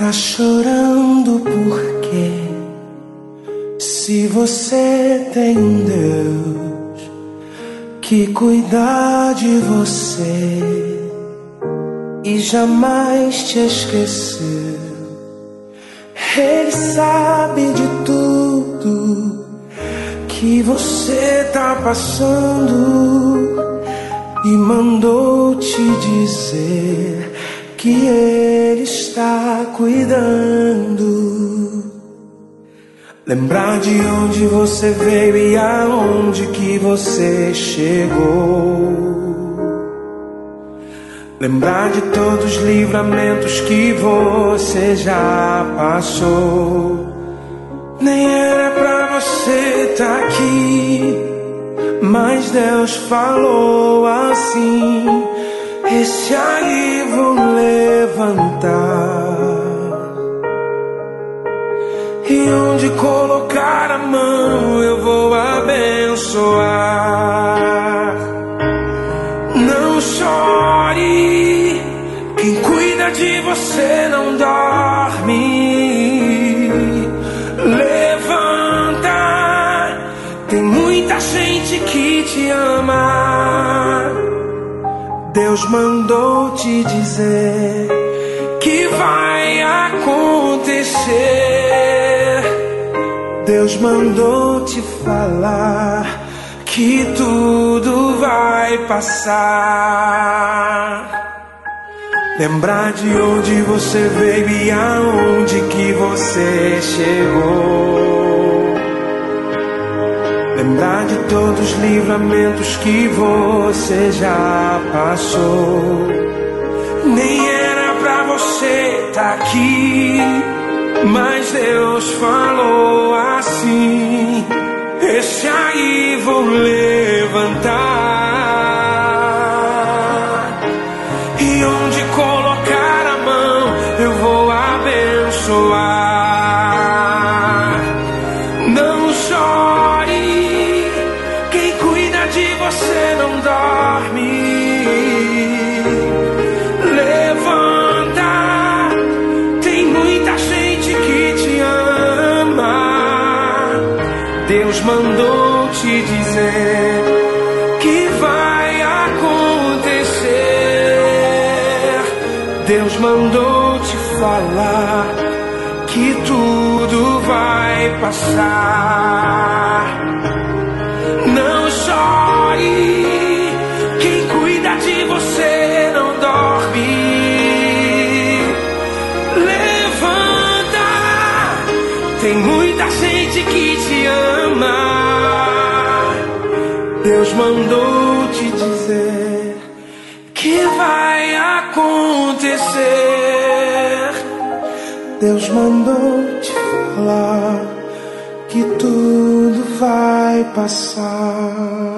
Tá chorando por quê? Se você tem um Deus que cuida de você e jamais te esqueceu, Ele sabe de tudo que você tá passando e mandou te dizer que Ele está cuidando. Lembrar de onde você veio e aonde que você chegou. Lembrar de todos os livramentos que você já passou. Nem era pra você tá aqui, mas Deus falou assim: esse aí vou levantar. E onde colocar a mão eu vou abençoar. Não chore, quem cuida de você não dorme. Levanta, tem muita gente que te ama. Deus mandou te dizer que vai acontecer. Deus mandou te falar que tudo vai passar. Lembrar de onde você veio e aonde que você chegou. Lembrar de todos os livramentos que você já passou. Nem era pra você tá aqui, mas Deus falou assim: esse aí vou levantar. E onde colocar a mão eu vou abençoar. Não chore, quem cuida de você não dorme. Levanta, tem muita gente que te ama. Deus mandou te dizer que vai acontecer. Deus mandou te falar que tudo vai passar. Não chore, quem cuida de você não dorme. Levanta, tem muita gente que te ama. Deus mandou te dizer que vai acontecer. Deus mandou te falar que tudo vai passar.